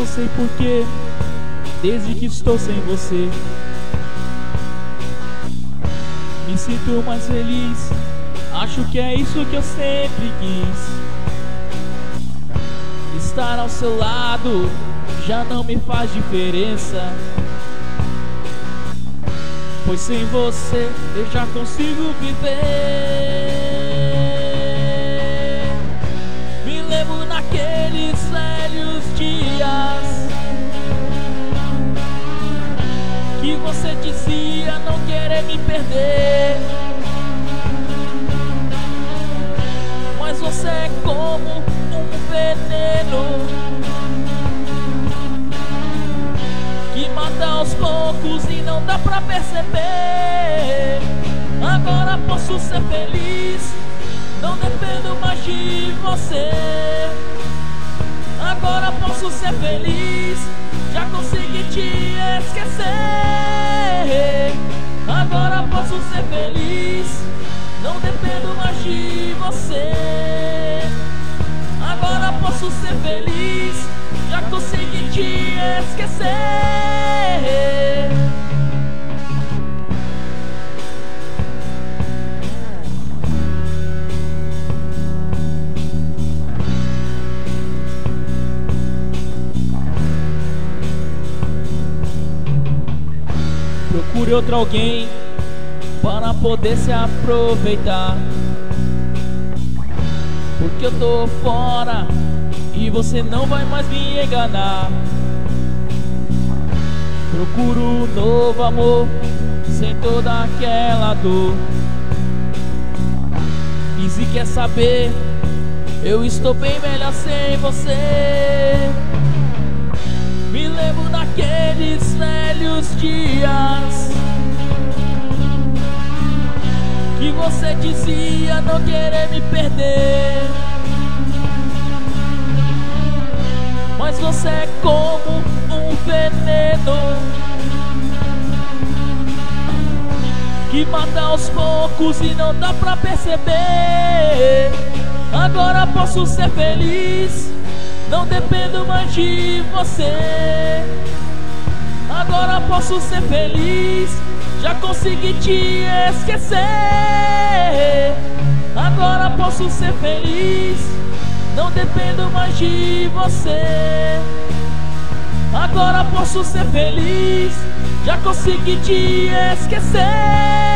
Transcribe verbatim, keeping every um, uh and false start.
não sei porquê, desde que estou sem você, me sinto mais feliz. Acho que é isso que eu sempre quis. Estar ao seu lado já não me faz diferença, pois sem você eu já consigo viver. Me lembro naqueles velhos dias que você dizia não querer me perder, mas você é como um veneno que mata aos poucos e não dá pra perceber. Agora posso ser feliz, não dependo mais de você. Agora posso ser feliz, já consegui te esquecer. Agora posso ser feliz, não dependo mais de você. Agora posso ser feliz, já consegui te esquecer. Procure outro alguém para poder se aproveitar, porque eu tô fora e você não vai mais me enganar. Procuro um novo amor sem toda aquela dor. E se quer saber, eu estou bem melhor sem você. Me lembro daqueles velhos dias que você dizia não querer me perder, mas você é como um veneno que mata aos poucos e não dá pra perceber. Agora posso ser feliz, não dependo mais de você. Agora posso ser feliz, já consegui te esquecer. Agora posso ser feliz, não dependo mais de você. Agora posso ser feliz, já consegui te esquecer.